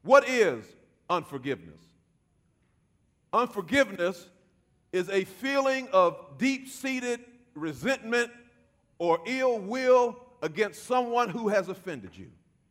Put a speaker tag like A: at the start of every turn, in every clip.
A: What is unforgiveness? Unforgiveness is a feeling of deep-seated resentment or ill will against someone who has offended you.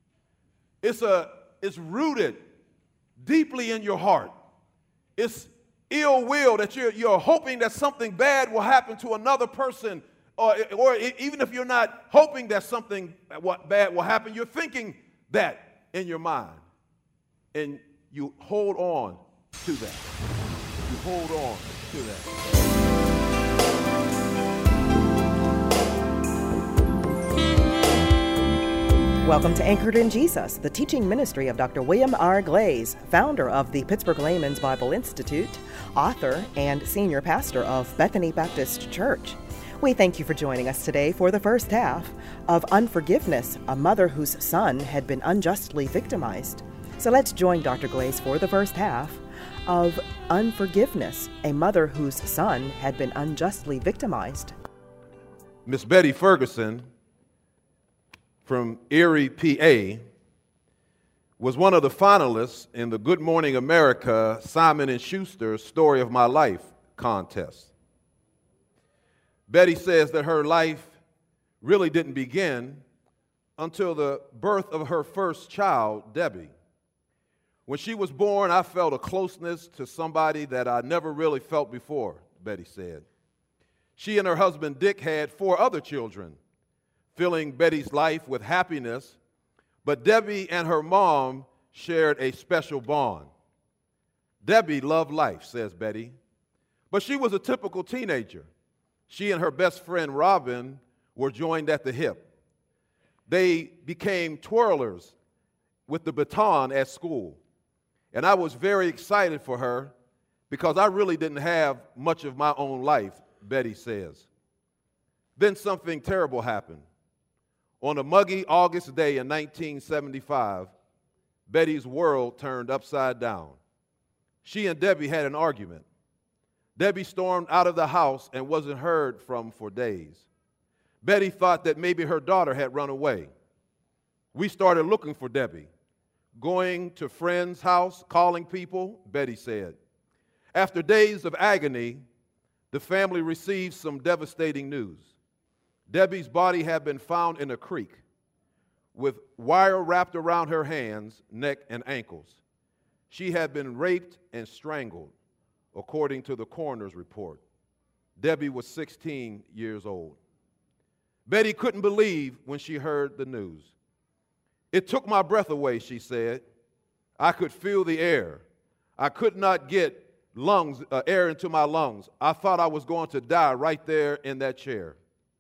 A: It's rooted deeply in your heart. It's ill will that you're hoping that something bad will happen to another person, or even if you're not hoping that something bad will happen, you're thinking that in your mind. And you hold on to that. You hold on to that.
B: Welcome to Anchored in Jesus, the teaching ministry of Dr. William R. Glaze, founder of the Pittsburgh Layman's Bible Institute, author and senior pastor of Bethany Baptist Church. We thank you for joining us today for the first half of Unforgiveness, a mother whose son had been unjustly victimized. So let's join Dr. Glaze for the first half of Unforgiveness, a mother whose son had been unjustly victimized.
A: Miss Betty Ferguson from Erie, PA, was one of the finalists in the Good Morning America Simon & Schuster Story of My Life contest. Betty says that her life really didn't begin until the birth of her first child, Debbie. When she was born, I felt a closeness to somebody that I never really felt before, Betty said. She and her husband, Dick, had 4 other children, filling Betty's life with happiness, but Debbie and her mom shared a special bond. Debbie loved life, says Betty, but she was a typical teenager. She and her best friend, Robin, were joined at the hip. They became twirlers with the baton at school, and I was very excited for her because I really didn't have much of my own life, Betty says. Then something terrible happened. On a muggy August day in 1975, Betty's world turned upside down. She and Debbie had an argument. Debbie stormed out of the house and wasn't heard from for days. Betty thought that maybe her daughter had run away. We started looking for Debbie, going to friends' house, calling people, Betty said. After days of agony, the family received some devastating news. Debbie's body had been found in a creek with wire wrapped around her hands, neck, and ankles. She had been raped and strangled, according to the coroner's report. Debbie was 16 years old. Betty couldn't believe when she heard the news. It took my breath away, she said. I could feel the air. I could not get air into my lungs. I thought I was going to die right there in that chair.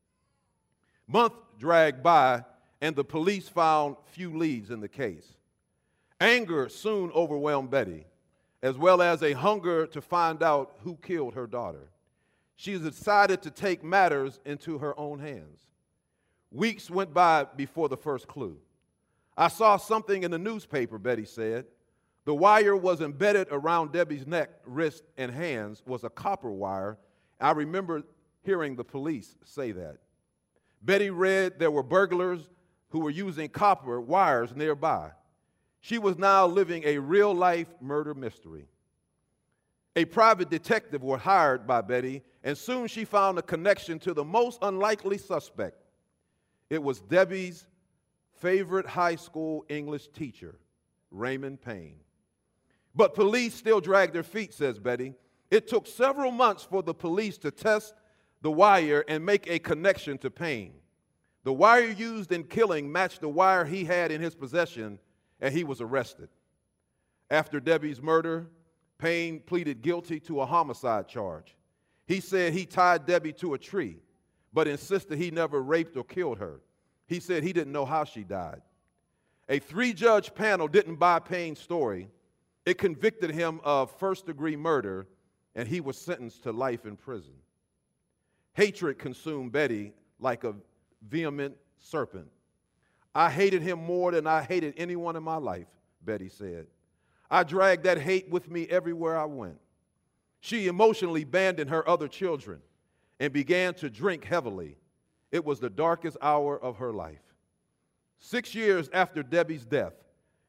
A: Months dragged by, and the police found few leads in the case. Anger soon overwhelmed Betty, as well as a hunger to find out who killed her daughter. She decided to take matters into her own hands. Weeks went by before the first clue. I saw something in the newspaper, Betty said. The wire was embedded around Debbie's neck, wrist, and hands was a copper wire. I remember hearing the police say that. Betty read there were burglars who were using copper wires nearby. She was now living a real-life murder mystery. A private detective was hired by Betty, and soon she found a connection to the most unlikely suspect. It was Debbie's favorite high school English teacher, Raymond Payne. But police still dragged their feet, says Betty. It took several months for the police to test the wire and make a connection to Payne. The wire used in killing matched the wire he had in his possession, and he was arrested. After Debbie's murder, Payne pleaded guilty to a homicide charge. He said he tied Debbie to a tree, but insisted he never raped or killed her. He said he didn't know how she died. A 3-judge panel didn't buy Payne's story. It convicted him of first-degree murder, and he was sentenced to life in prison. Hatred consumed Betty like a vehement serpent. I hated him more than I hated anyone in my life, Betty said. I dragged that hate with me everywhere I went. She emotionally abandoned her other children and began to drink heavily. It was the darkest hour of her life. 6 years after Debbie's death,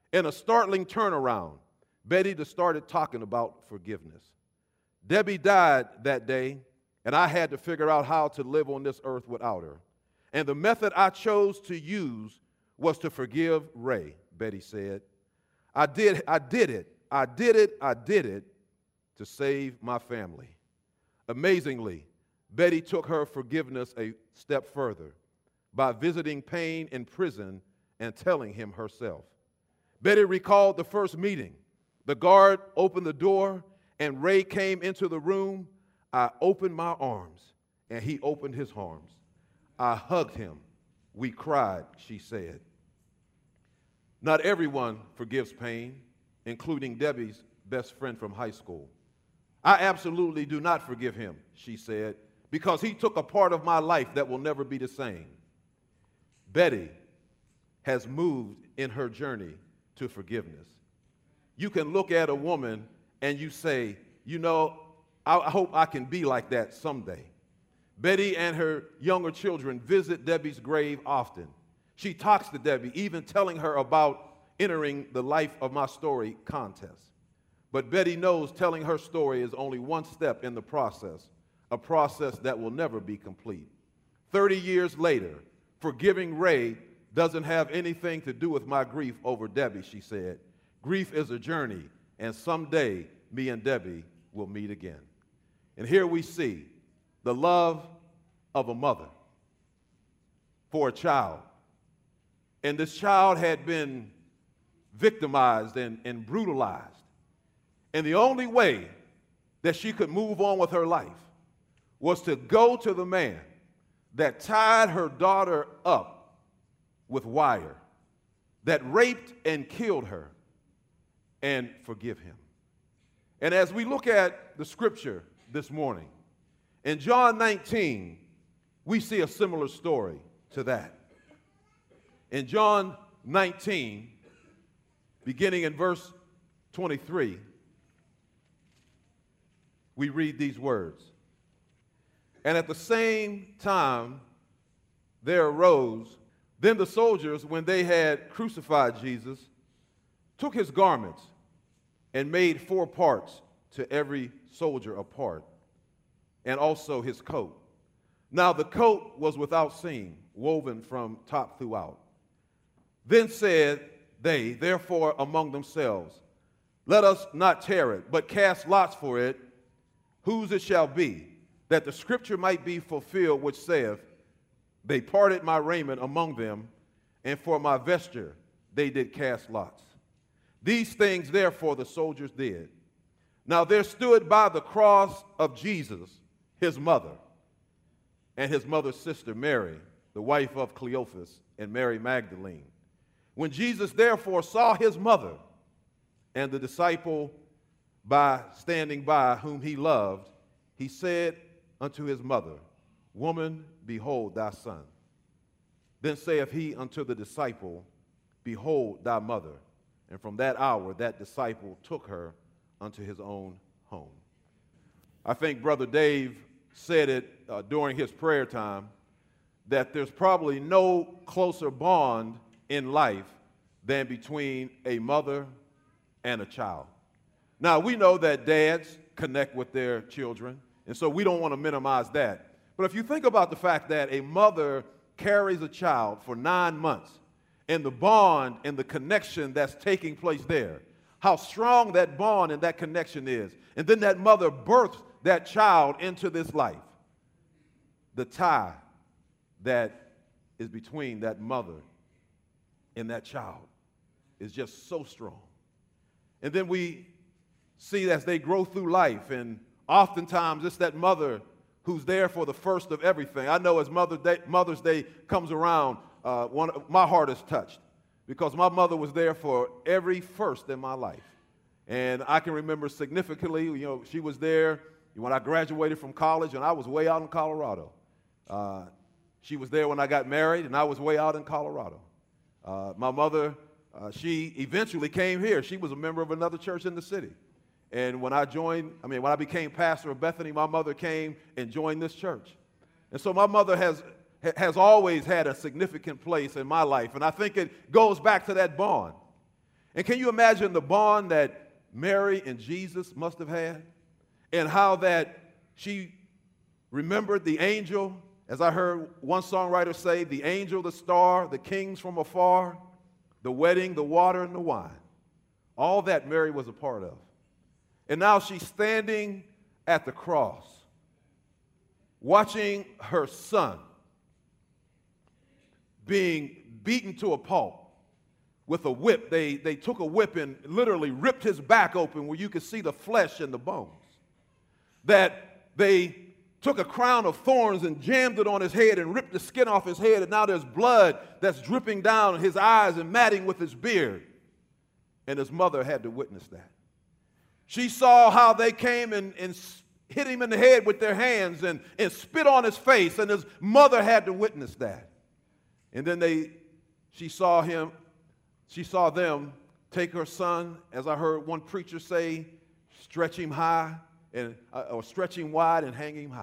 A: In a startling turnaround, Betty just started talking about forgiveness. Debbie died that day, and I had to figure out how to live on this earth without her. And the method I chose to use was to forgive Ray, Betty said. I did it to save my family. Amazingly, Betty took her forgiveness a step further by visiting Payne in prison and telling him herself. Betty recalled the first meeting. The guard opened the door, and Ray came into the room. I opened my arms, and he opened his arms. I hugged him. We cried, she said. Not everyone forgives Payne, including Debbie's best friend from high school. I absolutely do not forgive him, she said, because he took a part of my life that will never be the same. Betty has moved in her journey to forgiveness. You can look at a woman and you say, you know, I hope I can be like that someday. Betty and her younger children visit Debbie's grave often. She talks to Debbie, even telling her about entering the Life of My Story contest. But Betty knows telling her story is only one step in the process, a process that will never be complete. 30 years later, forgiving Ray doesn't have anything to do with my grief over Debbie, she said. Grief is a journey, and someday me and Debbie will meet again. And here we see the love of a mother for a child. And this child had been victimized and brutalized. And the only way that she could move on with her life was to go to the man that tied her daughter up with wire, that raped and killed her, and forgive him. And as we look at the scripture this morning, in John 19, we see a similar story to that. In John 19, beginning in verse 23, we read these words. And at the same time there arose, then the soldiers, when they had crucified Jesus, took his garments and made 4 parts, to every soldier a part, and also his coat. Now the coat was without seam, woven from top throughout. Then said they, therefore, among themselves, let us not tear it, but cast lots for it, whose it shall be, that the scripture might be fulfilled, which saith, they parted my raiment among them, and for my vesture they did cast lots. These things, therefore, the soldiers did. Now there stood by the cross of Jesus his mother, and his mother's sister Mary, the wife of Cleophas, and Mary Magdalene. When Jesus therefore saw his mother and the disciple standing by whom he loved, he said unto his mother, Woman, behold thy son. Then saith he unto the disciple, Behold thy mother. And from that hour that disciple took her unto his own home. I think Brother Dave said it during his prayer time, that there's probably no closer bond in life than between a mother and a child. Now, we know that dads connect with their children, and so we don't want to minimize that. But if you think about the fact that a mother carries a child for 9 months, and the bond and the connection that's taking place there, how strong that bond and that connection is, and then that mother births that child into this life, the tie that is between that mother and that child is just so strong. And then we see as they grow through life, and oftentimes it's that mother who's there for the first of everything. I know as Mother's Day comes around, my heart is touched because my mother was there for every first in my life. And I can remember significantly, she was there when I graduated from college, and I was way out in Colorado. She was there when I got married, and I was way out in Colorado. My mother, she eventually came here. She was a member of another church in the city. And when I became pastor of Bethany, my mother came and joined this church. And so my mother has always had a significant place in my life. And I think it goes back to that bond. And can you imagine the bond that Mary and Jesus must have had? And how that she remembered the angel, as I heard one songwriter say, the angel, the star, the kings from afar, the wedding, the water, and the wine. All that Mary was a part of. And now she's standing at the cross, watching her son being beaten to a pulp with a whip. They took a whip and literally ripped his back open where you could see the flesh and the bones. That they took a crown of thorns and jammed it on his head and ripped the skin off his head, and now there's blood that's dripping down his eyes and matting with his beard. And his mother had to witness that. She saw how they came and hit him in the head with their hands and spit on his face, and his mother had to witness that. And then she saw them take her son, as I heard one preacher say, stretch him high, or stretch him wide and hang him high.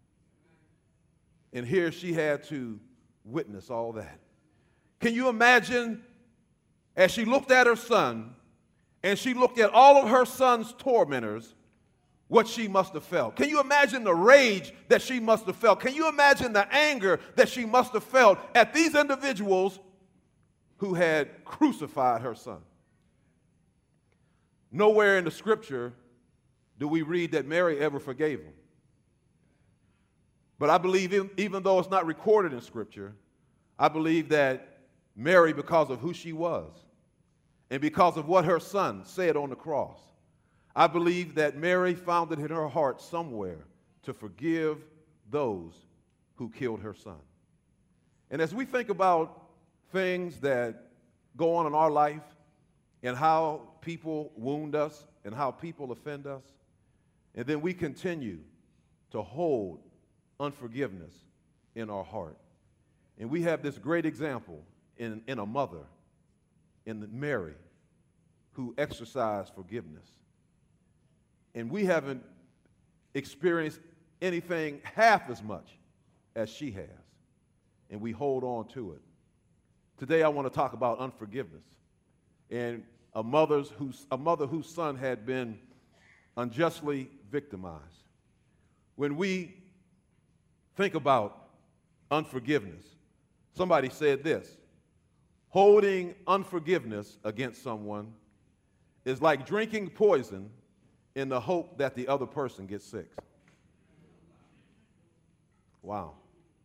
A: And here she had to witness all that. Can you imagine, as she looked at her son, and she looked at all of her son's tormentors, what she must have felt? Can you imagine the rage that she must have felt? Can you imagine the anger that she must have felt at these individuals who had crucified her son? Nowhere in the scripture do we read that Mary ever forgave him. But I believe, even though it's not recorded in scripture, I believe that Mary, because of who she was and because of what her son said on the cross, I believe that Mary found it in her heart somewhere to forgive those who killed her son. And as we think about things that go on in our life and how people wound us and how people offend us, and then we continue to hold unforgiveness in our heart. And we have this great example in a mother, in Mary, who exercised forgiveness. And we haven't experienced anything half as much as she has. And we hold on to it. Today I want to talk about unforgiveness and a mother whose son had been unjustly victimized. When we think about unforgiveness, somebody said this: holding unforgiveness against someone is like drinking poison in the hope that the other person gets sick. Wow.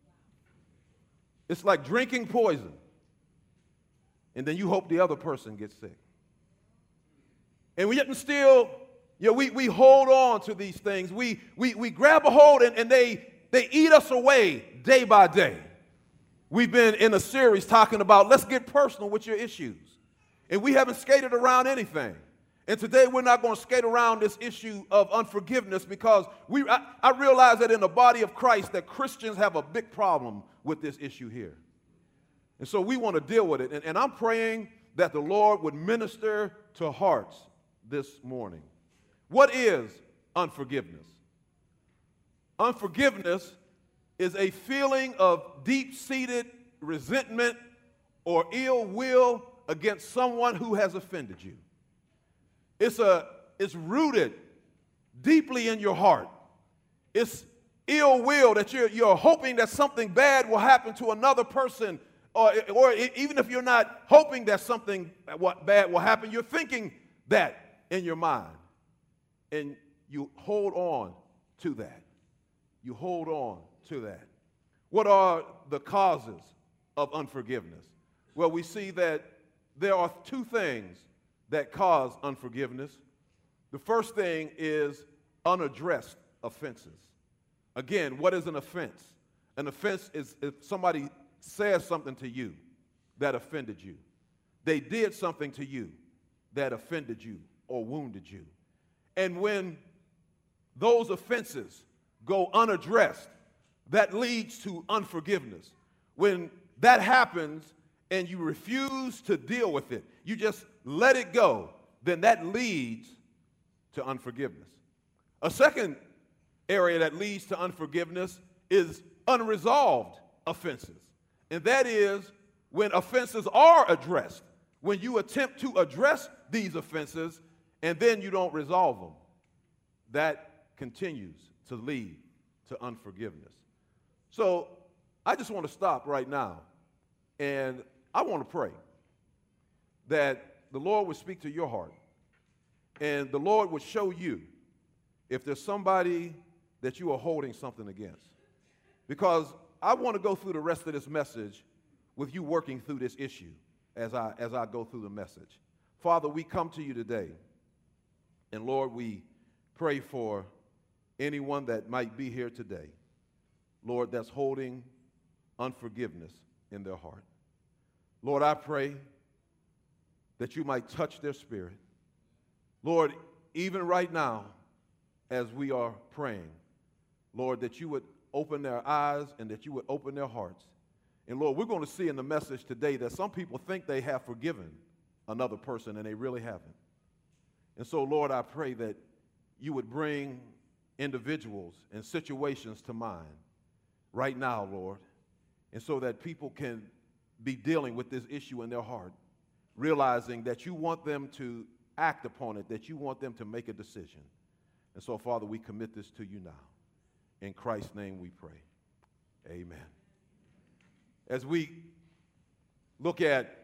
A: It's like drinking poison, and then you hope the other person gets sick. And we yet still, we hold on to these things. We grab a hold, and they eat us away day by day. We've been in a series talking about let's get personal with your issues. And we haven't skated around anything. And today we're not going to skate around this issue of unforgiveness, because I realize that in the body of Christ that Christians have a big problem with this issue here. And so we want to deal with it. And I'm praying that the Lord would minister to hearts this morning. What is unforgiveness? Unforgiveness is a feeling of deep-seated resentment or ill will against someone who has offended you. It's rooted deeply in your heart. It's ill will that you're hoping that something bad will happen to another person, or even if you're not hoping that something bad will happen, you're thinking that in your mind. And you hold on to that. You hold on to that. What are the causes of unforgiveness? Well, we see that there are two things that cause unforgiveness. The first thing is unaddressed offenses. Again, what is an offense? An offense is if somebody says something to you that offended you. They did something to you that offended you or wounded you. And when those offenses go unaddressed, that leads to unforgiveness. When that happens and you refuse to deal with it, you just let it go, then that leads to unforgiveness. A second area that leads to unforgiveness is unresolved offenses. And that is when offenses are addressed, when you attempt to address these offenses and then you don't resolve them. That continues to lead to unforgiveness. So I just want to stop right now, and I want to pray that the Lord would speak to your heart, and the Lord would show you if there's somebody that you are holding something against. Because I want to go through the rest of this message with you working through this issue as I go through the message. Father, we come to you today, and Lord, we pray for anyone that might be here today, Lord, that's holding unforgiveness in their heart. Lord, I pray that you might touch their spirit. Lord, even right now, as we are praying, Lord, that you would open their eyes and that you would open their hearts. And Lord, we're going to see in the message today that some people think they have forgiven another person and they really haven't. And so, Lord, I pray that you would bring individuals and situations to mind right now, Lord, and so that people can be dealing with this issue in their heart, realizing that you want them to act upon it, that you want them to make a decision. And so, Father, we commit this to you now. In Christ's name we pray. Amen. As we look at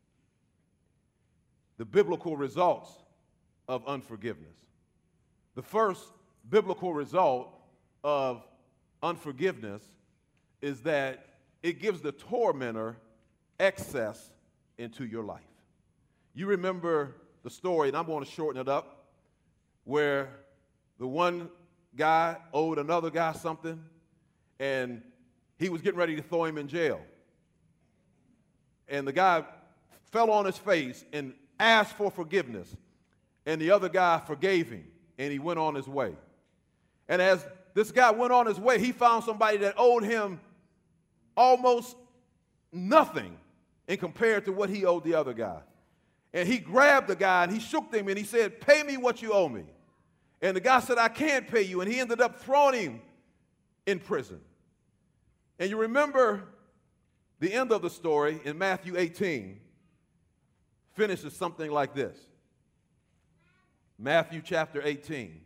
A: the biblical results of unforgiveness, the first biblical result of unforgiveness is that it gives the tormentor access into your life. You remember the story, and I'm going to shorten it up, where the one guy owed another guy something, and he was getting ready to throw him in jail. And the guy fell on his face and asked for forgiveness, and the other guy forgave him, and he went on his way. And as this guy went on his way, he found somebody that owed him almost nothing in compared to what he owed the other guy. And he grabbed the guy and he shook him and he said, "Pay me what you owe me." And the guy said, "I can't pay you." And he ended up throwing him in prison. And you remember the end of the story in Matthew 18 finishes something like this. Matthew chapter 18,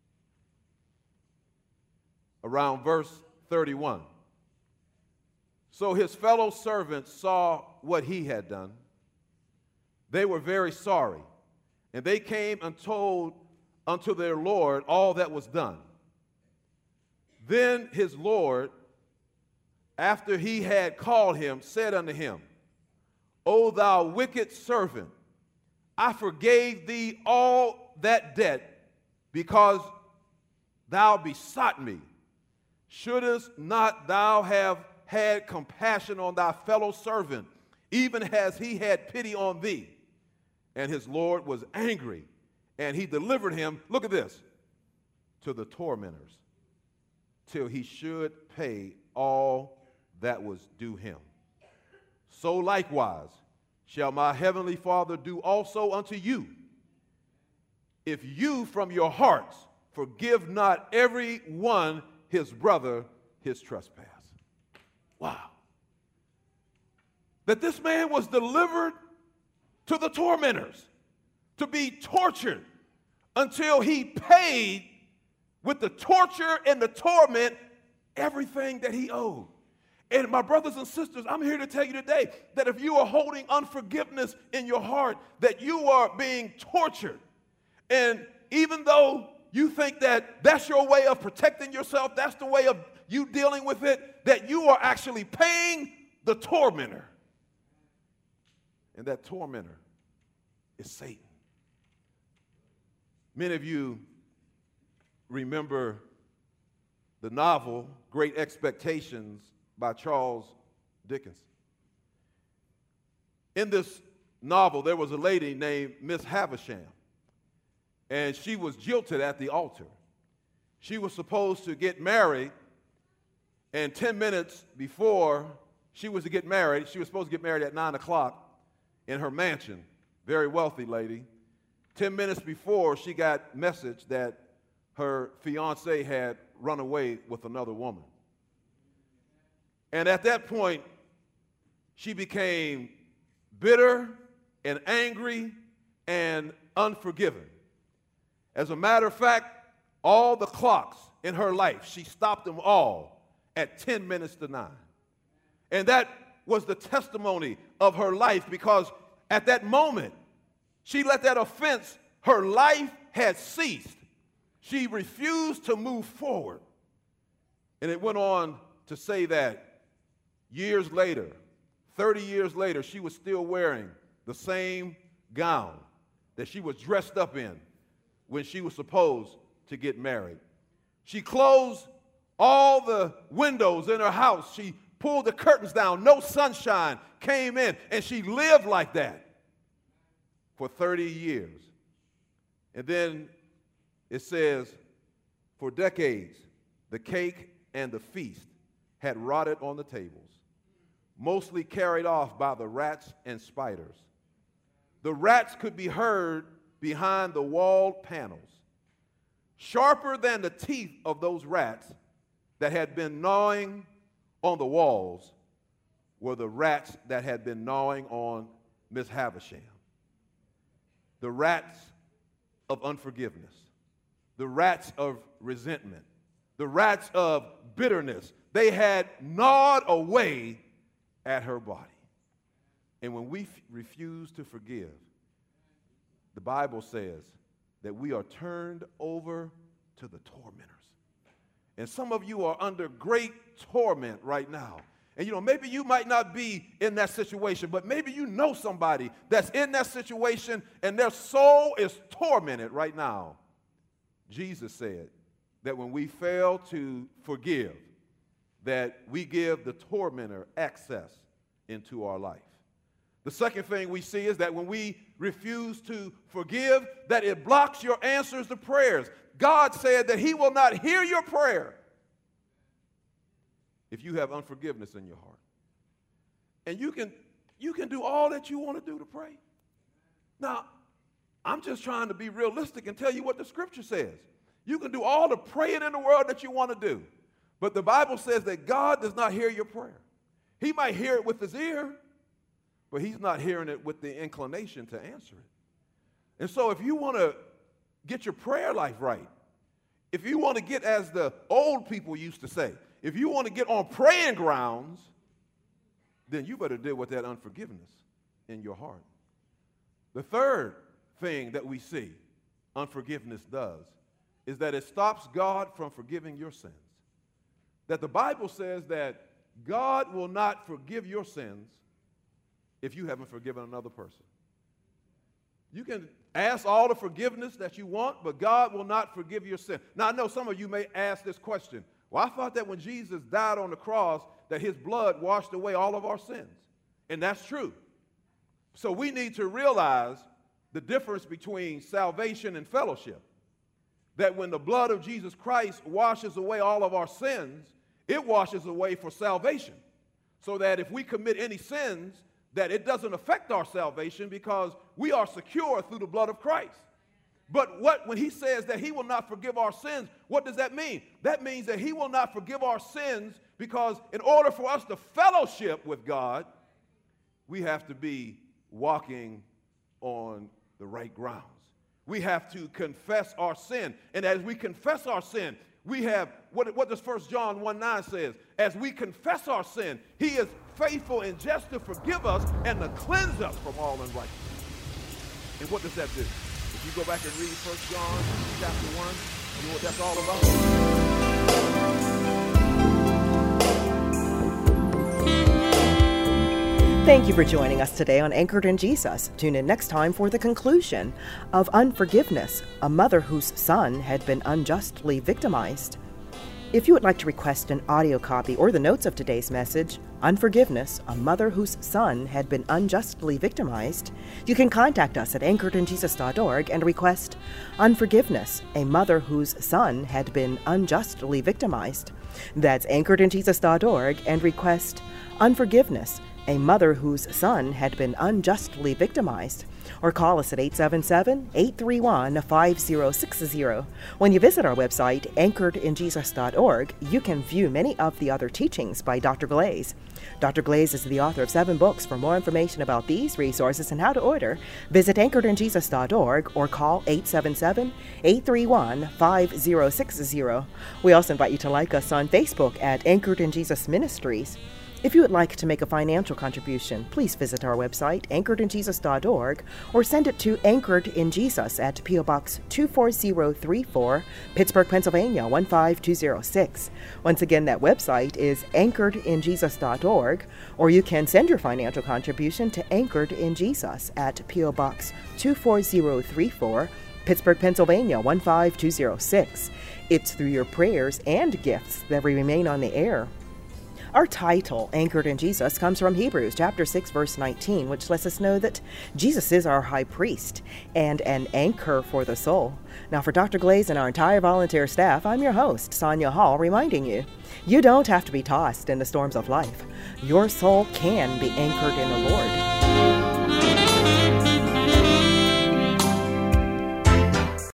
A: around verse 31. So his fellow servants saw what he had done. They were very sorry, and they came and told unto their Lord all that was done. Then his Lord, after he had called him, said unto him, O thou wicked servant, I forgave thee all that debt because thou besought me. Shouldest not thou have had compassion on thy fellow servant, even as he had pity on thee? And his Lord was angry, and he delivered him, look at this, to the tormentors, till he should pay all that was due him. So likewise shall my heavenly Father do also unto you, if you from your hearts forgive not every one his brother his trespass. Wow. That this man was delivered to the tormentors, to be tortured until he paid with the torture and the torment everything that he owed. And my brothers and sisters, I'm here to tell you today that if you are holding unforgiveness in your heart, that you are being tortured. And even though you think that that's your way of protecting yourself, that's the way of you dealing with it, that you are actually paying the tormentor. And that tormentor is Satan. Many of you remember the novel Great Expectations by Charles Dickens. In this novel, there was a lady named Miss Havisham, and she was jilted at the altar. She was supposed to get married, and 10 minutes before she was to get married, she was supposed to get married at 9 o'clock in her mansion, very wealthy lady. 10 minutes before, she got message that her fiancé had run away with another woman. And at that point, she became bitter and angry and unforgiving. As a matter of fact, all the clocks in her life, she stopped them all at 10 minutes to 9. And that was the testimony of her life, because at that moment, she let that offense, her life had ceased. She refused to move forward. And it went on to say that years later, 30 years later, she was still wearing the same gown that she was dressed up in when she was supposed to get married. She closed all the windows in her house. She pulled the curtains down. No sunshine came in. And she lived like that for 30 years. And then it says, for decades, the cake and the feast had rotted on the tables, mostly carried off by the rats and spiders. The rats could be heard behind the walled panels. Sharper than the teeth of those rats that had been gnawing on the walls were the rats that had been gnawing on Miss Havisham. The rats of unforgiveness, the rats of resentment, the rats of bitterness. They had gnawed away at her body. And when we refuse to forgive, the Bible says that we are turned over to the tormentors. And some of you are under great torment right now. And maybe you might not be in that situation, but maybe you know somebody that's in that situation and their soul is tormented right now. Jesus said that when we fail to forgive, that we give the tormentor access into our life. The second thing we see is that when we refuse to forgive, that it blocks your answers to prayers. God said that he will not hear your prayer if you have unforgiveness in your heart. And you can do all that you want to do to pray. Now, I'm just trying to be realistic and tell you what the scripture says. You can do all the praying in the world that you want to do, but the Bible says that God does not hear your prayer. He might hear it with his ear, but he's not hearing it with the inclination to answer it. And so if you want to get your prayer life right, if you want to get, as the old people used to say, if you want to get on praying grounds, then you better deal with that unforgiveness in your heart. The third thing that we see unforgiveness does is that it stops God from forgiving your sins. That the Bible says that God will not forgive your sins if you haven't forgiven another person. You can ask all the forgiveness that you want, but God will not forgive your sin. Now, I know some of you may ask this question. Well, I thought that when Jesus died on the cross, that his blood washed away all of our sins. And that's true. So we need to realize the difference between salvation and fellowship. That when the blood of Jesus Christ washes away all of our sins, it washes away for salvation. So that if we commit any sins, that it doesn't affect our salvation because we are secure through the blood of Christ. But when he says that he will not forgive our sins, what does that mean? That means that he will not forgive our sins because in order for us to fellowship with God, we have to be walking on the right grounds. We have to confess our sin. And as we confess our sin, we have, what does 1 John 1:9 says? As we confess our sin, he is faithful and just to forgive us and to cleanse us from all unrighteousness. And what does that do? If you go back and read 1 John chapter 1, you know what that's all
B: about? Thank you for joining us today on Anchored in Jesus. Tune in next time for the conclusion of Unforgiveness, a mother whose son had been unjustly victimized. If you would like to request an audio copy or the notes of today's message, Unforgiveness, a mother whose son had been unjustly victimized, you can contact us at anchoredinjesus.org and request Unforgiveness, a mother whose son had been unjustly victimized. That's anchoredinjesus.org and request Unforgiveness, a mother whose son had been unjustly victimized. or call us at 877-831-5060. When you visit our website, anchoredinjesus.org, you can view many of the other teachings by Dr. Glaze. Dr. Glaze is the author of 7 books. For more information about these resources and how to order, visit anchoredinjesus.org or call 877-831-5060. We also invite you to like us on Facebook at Anchored in Jesus Ministries. If you would like to make a financial contribution, please visit our website, anchoredinjesus.org, or send it to Anchored in Jesus at P.O. Box 24034, Pittsburgh, Pennsylvania 15206. Once again, that website is anchoredinjesus.org, or you can send your financial contribution to Anchored in Jesus at P.O. Box 24034, Pittsburgh, Pennsylvania 15206. It's through your prayers and gifts that we remain on the air. Our title, Anchored in Jesus, comes from Hebrews chapter 6, verse 19, which lets us know that Jesus is our high priest and an anchor for the soul. Now, for Dr. Glaze and our entire volunteer staff, I'm your host, Sonia Hall, reminding you, you don't have to be tossed in the storms of life. Your soul can be anchored in the Lord.